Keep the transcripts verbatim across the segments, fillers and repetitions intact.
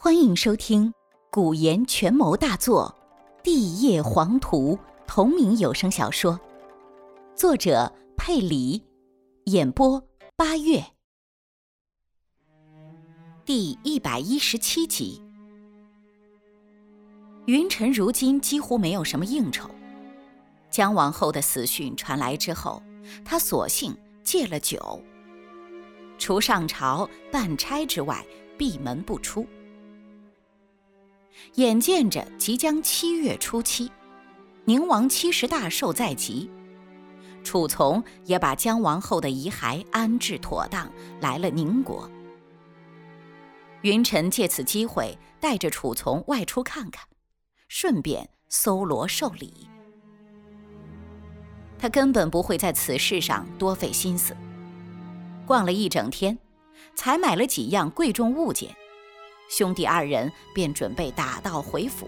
欢迎收听古言权谋大作《帝业黄图》同名有声小说，作者佩里，演播八月。第一百一十七集。云晨如今几乎没有什么应酬，姜王后的死讯传来之后，他索性戒了酒，除上朝办差之外，闭门不出。眼见着即将七月初七，宁王七十大寿在即，楚从也把姜王后的遗骸安置妥当，来了宁国。云晨借此机会带着楚从外出看看，顺便搜罗寿礼。他根本不会在此事上多费心思，逛了一整天，才买了几样贵重物件，兄弟二人便准备打道回府。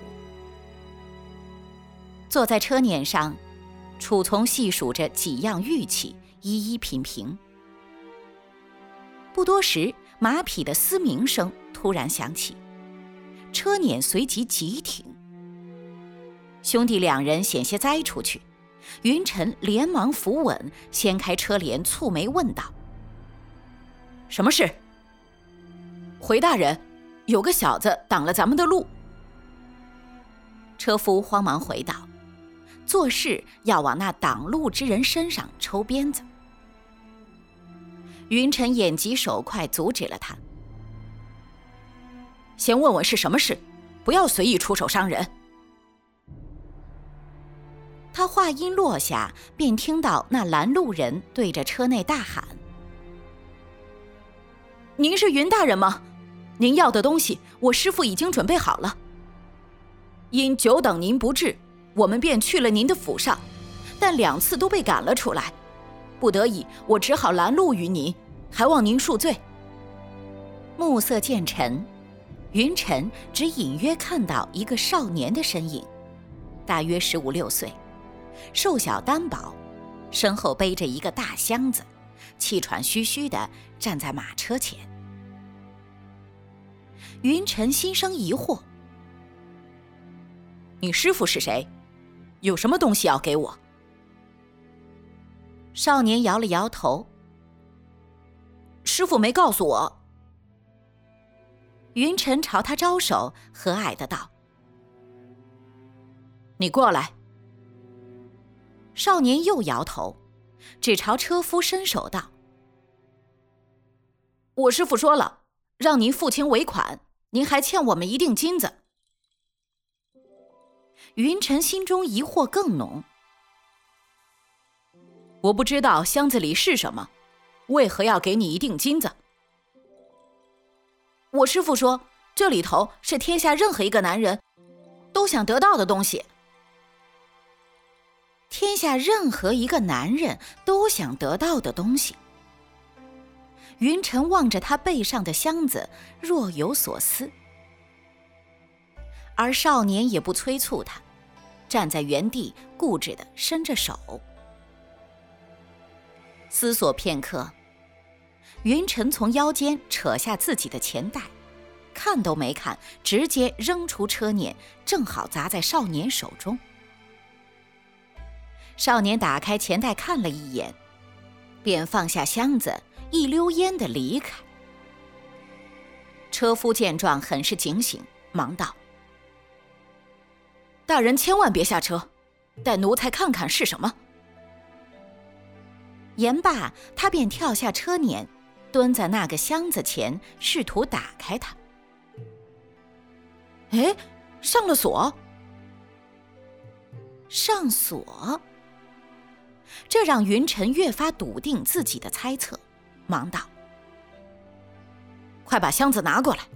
坐在车辇上，楚从细数着几样玉器，一一品评。不多时，马匹的嘶鸣声突然响起，车辇随即急停。兄弟两人险些栽出去，云晨连忙扶稳，掀开车帘，蹙眉问道：“什么事？”“回大人，有个小子挡了咱们的路。”车夫慌忙回道，做事要往那挡路之人身上抽鞭子。云晨眼疾手快阻止了他：“先问问是什么事，不要随意出手伤人。”他话音落下，便听到那拦路人对着车内大喊：“您是云大人吗？您要的东西我师父已经准备好了。因久等您不至，我们便去了您的府上，但两次都被赶了出来，不得已我只好拦路于您，还望您恕罪。”暮色渐沉，云晨只隐约看到一个少年的身影，大约十五六岁，瘦小单薄，身后背着一个大箱子，气喘吁吁地站在马车前。云晨心生疑惑：“你师父是谁？有什么东西要给我？”少年摇了摇头：“师父没告诉我。”云晨朝他招手，和蔼地道：“你过来。”少年又摇头，只朝车夫伸手道：“我师父说了，让您付清尾款，您还欠我们一锭金子。”云晨心中疑惑更浓：“我不知道箱子里是什么，为何要给你一锭金子？”“我师父说，这里头是天下任何一个男人都想得到的东西。”“天下任何一个男人都想得到的东西。”云晨望着他背上的箱子，若有所思。而少年也不催促他，站在原地固执地伸着手。思索片刻，云晨从腰间扯下自己的钱袋，看都没看，直接扔出车辇，正好砸在少年手中。少年打开钱袋看了一眼，便放下箱子，一溜烟地离开。车夫见状很是警醒，忙道：“大人千万别下车，带奴才看看是什么。”言罢，他便跳下车辇，蹲在那个箱子前，试图打开它。哎，上了锁！上锁！这让云晨越发笃定自己的猜测，忙道：“快把箱子拿过来。”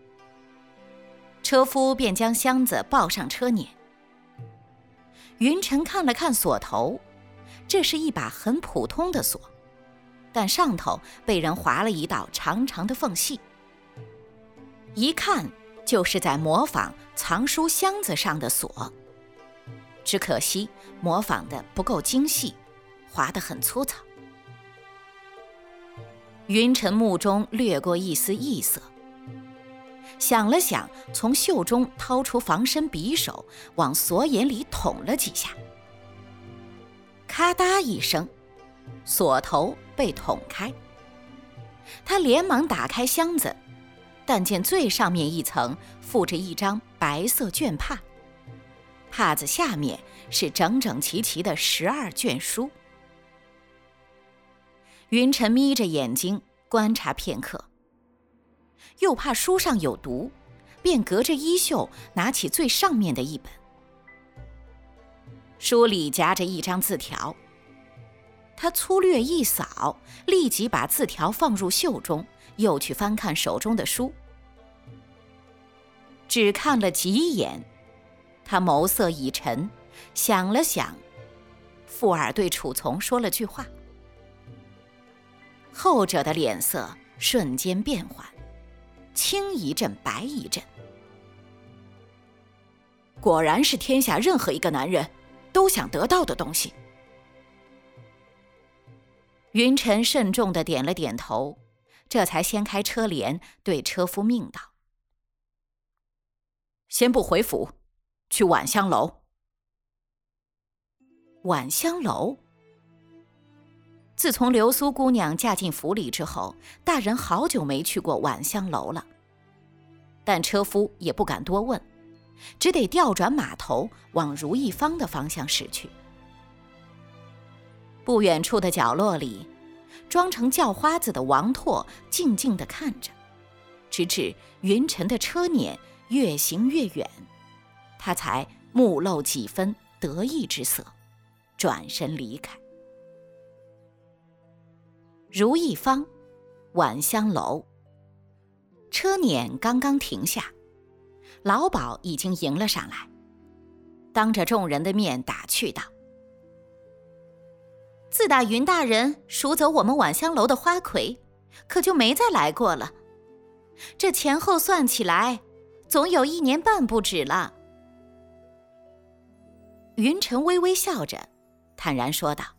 车夫便将箱子抱上车辇。云晨看了看锁头，这是一把很普通的锁，但上头被人划了一道长长的缝隙，一看就是在模仿藏书箱子上的锁，只可惜模仿的不够精细，划得很粗糙。云晨目中掠过一丝异色， 想了想，从袖中掏出防身匕首，往锁眼里捅了几下。咔嗒一声，锁头被捅开。他连忙打开箱子，但见最上面一层附着一张白色绢帕，帕子下面是整整齐齐的十二卷书。云晨眯着眼睛观察片刻，又怕书上有毒，便隔着衣袖拿起最上面的一本。书里夹着一张字条，他粗略一扫，立即把字条放入袖中，又去翻看手中的书。只看了几眼，他眸色已沉，想了想，附耳对楚从说了句话。后者的脸色瞬间变幻，青一阵白一阵。果然是天下任何一个男人都想得到的东西。云晨慎重地点了点头，这才掀开车帘，对车夫命道：先不回府，去晚香楼。晚香楼？自从流苏姑娘嫁进府里之后，大人好久没去过晚香楼了。但车夫也不敢多问，只得调转马头往如意坊的方向驶去。不远处的角落里，装成叫花子的王拓静静地看着，直至云晨的车辇越行越远，他才目露几分得意之色，转身离开。如意坊，晚香楼。车辇刚刚停下，老鸨已经迎了上来，当着众人的面打趣道：自打云大人赎走我们晚香楼的花魁，可就没再来过了。这前后算起来，总有一年半不止了。云晨微微笑着，坦然说道：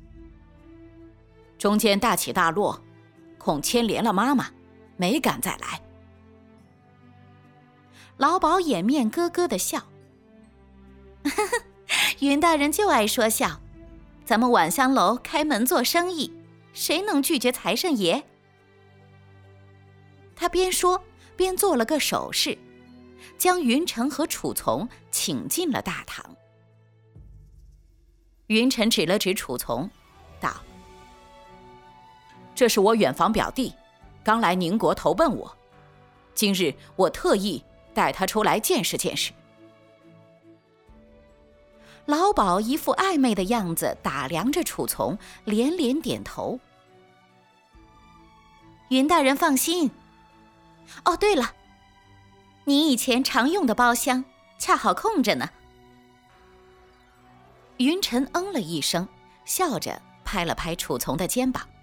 中间大起大落，恐牵连了妈妈，没敢再来。老鸨掩面咯咯地笑：云大人就爱说笑，咱们晚香楼开门做生意，谁能拒绝财神爷？他边说边做了个手势，将云晨和楚从请进了大堂。云晨指了指楚从，道：这是我远房表弟，刚来宁国投奔我，今日我特意带他出来见识见识。老鸨一副暧昧的样子打量着楚从，连连点头。云大人放心。哦，对了，你以前常用的包厢恰好空着呢。云晨嗯了一声，笑着拍了拍楚从的肩膀：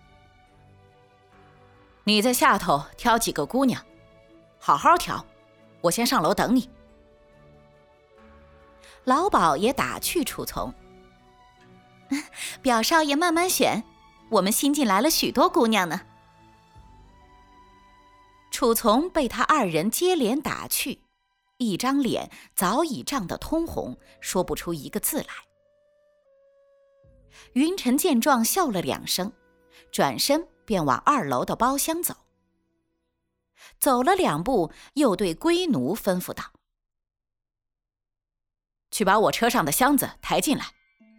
你在下头挑几个姑娘，好好挑，我先上楼等你。老鸨也打趣楚从：表少爷慢慢选，我们新进来了许多姑娘呢。楚从被他二人接连打趣，一张脸早已涨得通红，说不出一个字来。云晨见状笑了两声，转身便往二楼的包厢走。走了两步，又对龟奴吩咐道：去把我车上的箱子抬进来。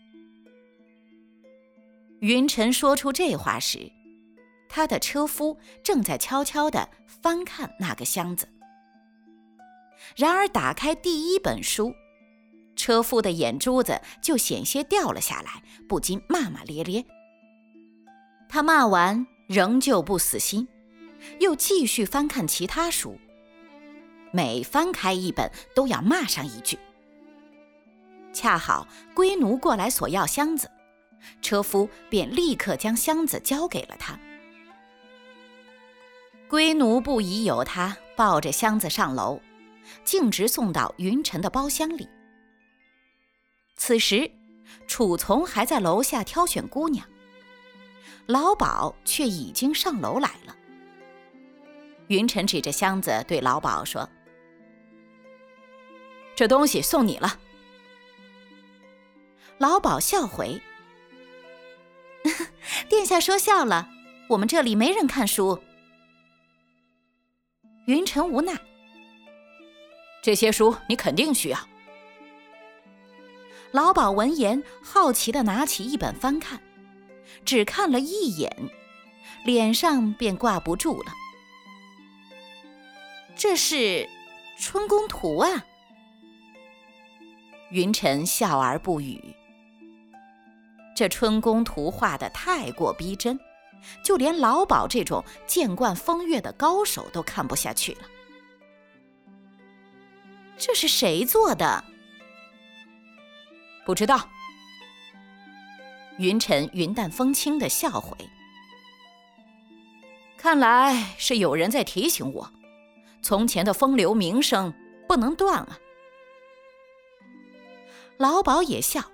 云晨说出这话时，他的车夫正在悄悄地翻看那个箱子。然而打开第一本书，车夫的眼珠子就险些掉了下来，不禁骂骂咧咧。他骂完仍旧不死心，又继续翻看其他书，每翻开一本都要骂上一句。恰好龟奴过来索要箱子，车夫便立刻将箱子交给了他。龟奴不疑有他，抱着箱子上楼，径直送到云晨的包厢里。此时楚从还在楼下挑选姑娘，老鸨却已经上楼来了。 云晨指着箱子对老鸨说：“这东西送你了。”老鸨笑回：“殿下说笑了，我们这里没人看书。”云晨无奈：“这些书你肯定需要。”老鸨闻言，好奇地拿起一本翻看，只看了一眼，脸上便挂不住了。这是春宫图啊！云晨笑而不语。这春宫图画得太过逼真，就连老鸨这种见惯风月的高手都看不下去了。这是谁做的？不知道。云晨云淡风轻地笑回：“看来是有人在提醒我，从前的风流名声不能断啊。”老鸨也笑：“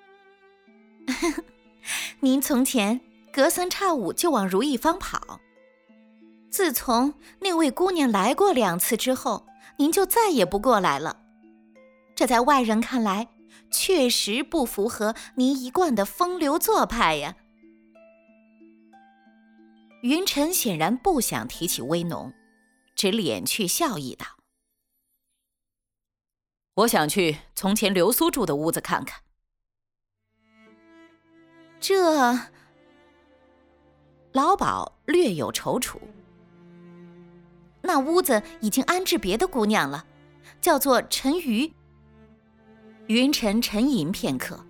您从前隔三差五就往如意坊跑，自从那位姑娘来过两次之后，您就再也不过来了。这在外人看来，确实不符合您一贯的风流做派呀。”云晨显然不想提起威农，只敛去笑意道：“我想去从前流苏住的屋子看看。”这……老鸨略有踌躇。那屋子已经安置别的姑娘了，叫做陈瑜。云晨沉吟片刻：“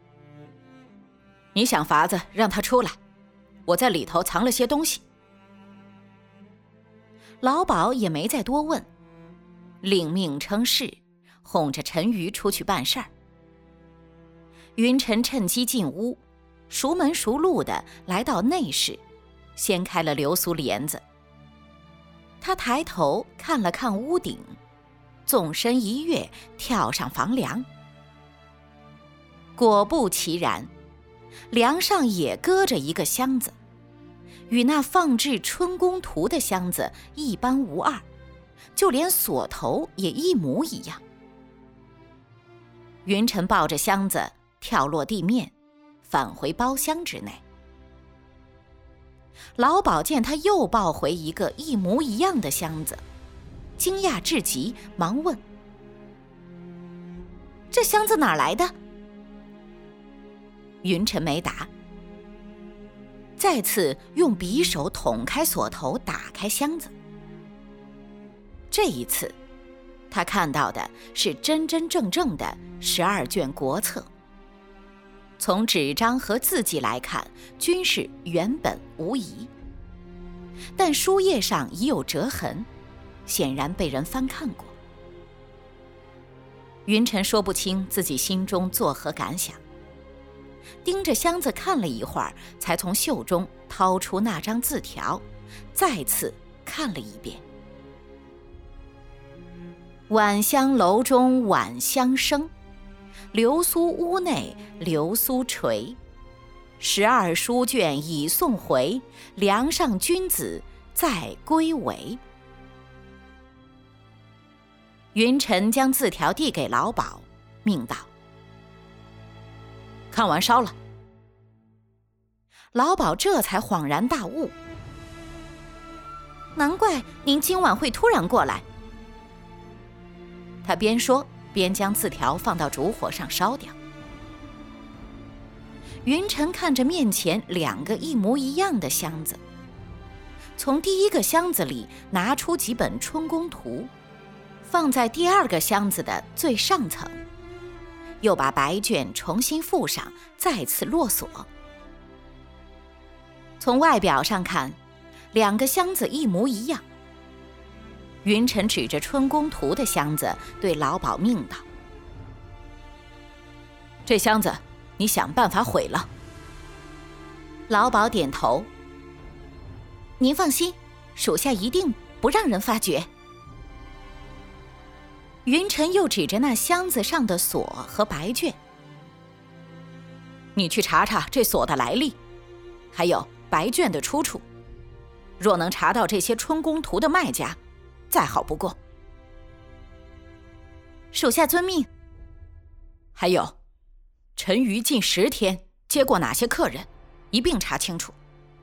你想法子让她出来，我在里头藏了些东西。”老鸨也没再多问，领命称是，哄着陈瑜出去办事儿。云晨趁机进屋，熟门熟路地来到内室，掀开了流苏帘子。他抬头看了看屋顶，纵身一跃，跳上房梁。果不其然，梁上也搁着一个箱子，与那放置春宫图的箱子一般无二，就连锁头也一模一样。云晨抱着箱子跳落地面，返回包厢之内。老鸨见他又抱回一个一模一样的箱子，惊讶至极，忙问：“这箱子哪来的？”云晨没答，再次用匕首捅开锁头，打开箱子。这一次，他看到的是真真正正的十二卷国策。从纸张和字迹来看，均是原本无疑，但书页上已有折痕，显然被人翻看过。云晨说不清自己心中作何感想，盯着箱子看了一会儿，才从袖中掏出那张字条，再次看了一遍。晚香楼中晚香生，流苏屋内流苏垂。十二书卷已送回，梁上君子再归围。云晨将字条递给老鸨，命道：“看完烧了。”老鸨这才恍然大悟，难怪您今晚会突然过来。他边说边将字条放到烛火上烧掉。云晨看着面前两个一模一样的箱子，从第一个箱子里拿出几本春宫图，放在第二个箱子的最上层，又把白卷重新附上，再次落锁。从外表上看，两个箱子一模一样。云晨指着春宫图的箱子对老鸨命道：“这箱子你想办法毁了。”老鸨点头：“您放心，属下一定不让人发觉。”云晨又指着那箱子上的锁和白卷：“你去查查这锁的来历，还有白卷的出处。若能查到这些春宫图的卖家， 再好不过。属下遵命。还有，陈余近十天接过哪些客人，一并查清楚。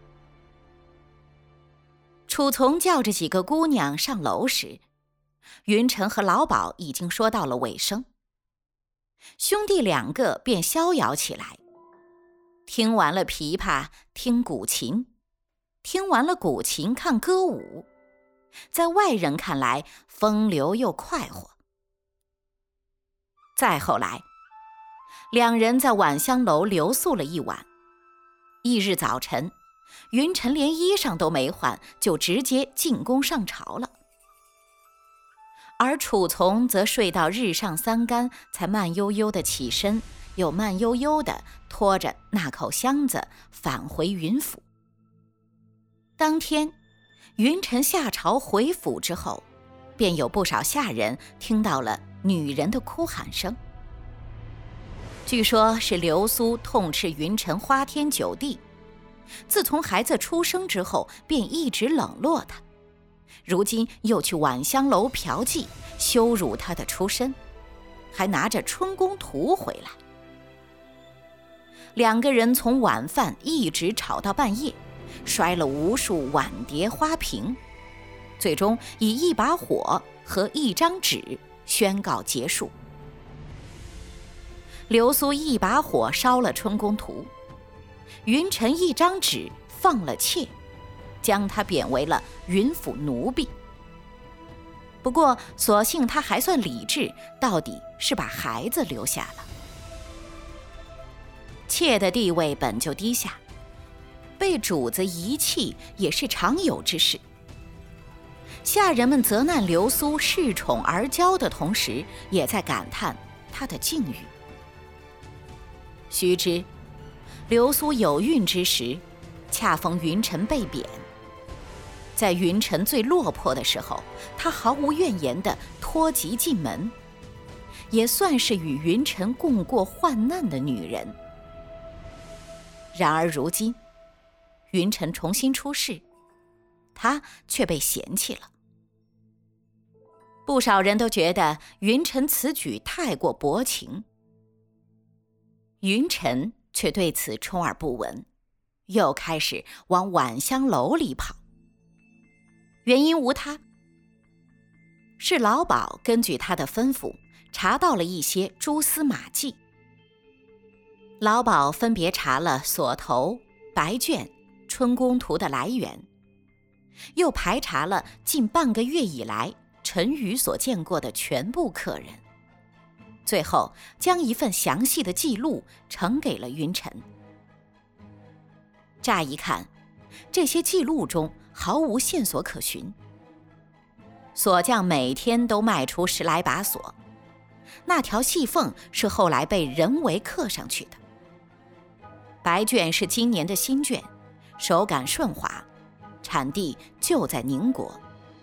楚从叫着几个姑娘上楼时，云晨和老鸨已经说到了尾声，兄弟两个便逍遥起来，听完了琵琶听古琴，听完了古琴看歌舞，在外人看来风流又快活。再后来，两人在晚香楼留宿了一晚。翌日早晨，云晨连衣裳都没换，就直接进宫上朝了。而楚从则睡到日上三竿，才慢悠悠地起身，又慢悠悠地拖着那口箱子返回云府。当天，云晨下朝回府之后，便有不少下人听到了女人的哭喊声。据说是流苏痛斥云晨花天酒地，自从孩子出生之后便一直冷落他，如今又去晚香楼嫖妓，羞辱他的出身，还拿着春宫图回来。两个人从晚饭一直吵到半夜，摔了无数碗碟花瓶，最终以一把火和一张纸宣告结束。流苏一把火烧了春宫图，云晨一张纸放了妾，将他贬为了云府奴婢。不过所幸他还算理智，到底是把孩子留下了。妾的地位本就低下，被主子遗弃也是常有之事。下人们责难流苏恃宠而骄的同时，也在感叹他的境遇。须知流苏有孕之时，恰逢云晨被贬，在云晨最落魄的时候，他毫无怨言地脱籍进门，也算是与云晨共过患难的女人。然而如今云晨重新出世，他却被嫌弃了。不少人都觉得云晨此举太过薄情，云晨却对此充耳不闻，又开始往晚香楼里跑。原因无他，是老鸨根据他的吩咐查到了一些蛛丝马迹。老鸨分别查了锁头、白卷、春宫图的来源，又排查了近半个月以来陈余所见过的全部客人，最后将一份详细的记录呈给了云晨。乍一看，这些记录中毫无线索可循。锁匠每天都卖出十来把锁，那条细缝是后来被人为刻上去的。白卷是今年的新卷，手感顺滑，产地就在宁国。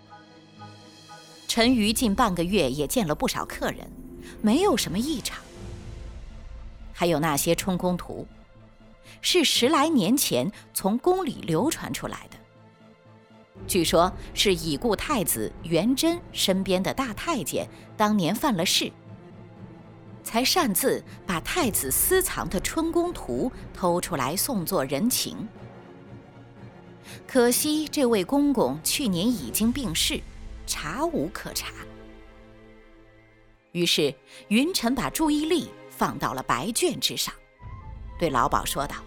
陈余近半个月也见了不少客人，没有什么异常。还有那些春宫图，是十来年前从宫里流传出来的，据说是已故太子元贞身边的大太监当年犯了事，才擅自把太子私藏的春宫图偷出来送作人情。可惜这位公公去年已经病逝，查无可查。于是云晨把注意力放到了白卷之上，对老鸨说道：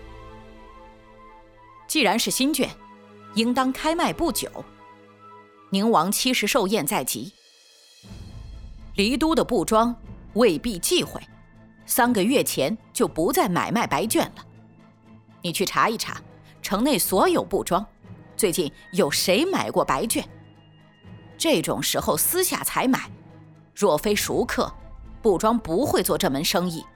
既然是新卷，应当开卖不久，宁王七十寿宴在即，离都的布庄未必忌讳，三个月前就不再买卖白卷了。你去查一查城内所有布庄，最近有谁买过白卷？这种时候私下采买，若非熟客，布庄不会做这门生意。